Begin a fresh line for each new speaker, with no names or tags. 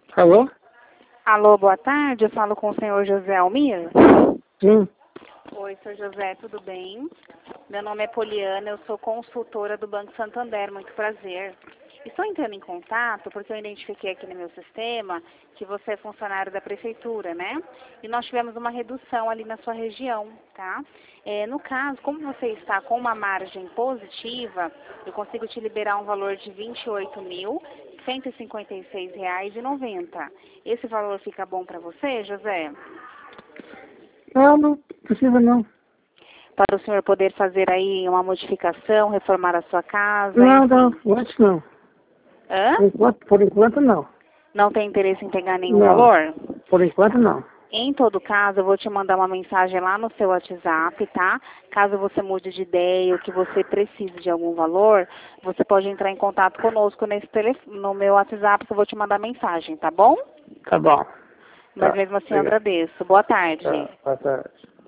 Alô?
Alô, boa tarde. Eu falo com o senhor José Almir.
Sim.
Oi, senhor José, tudo bem? Meu nome é Poliana, eu sou consultora do Banco Santander, muito prazer. Estou entrando em contato porque eu identifiquei aqui no meu sistema que você é funcionário da prefeitura, né? E nós tivemos uma redução ali na sua região, tá? No caso, como você está com uma margem positiva, eu consigo te liberar um valor de R$ 28.156,90. Esse valor fica bom para você, José?
Não, não precisa não.
Para o senhor poder fazer aí uma modificação, reformar a sua casa,
Não,
enfim.
não, antes não.
Hã?
Por enquanto não.
Não tem interesse em pegar nenhum
Não,
valor?
por enquanto não.
Em todo caso, eu vou te mandar uma mensagem lá no seu WhatsApp, tá? Caso você mude de ideia ou que você precise de algum valor, você pode entrar em contato conosco no meu WhatsApp, que eu vou te mandar mensagem, tá bom?
Tá bom.
Mas
Tá,
mesmo assim eu
obrigado.
agradeço. Boa tarde.
Tá, boa tarde.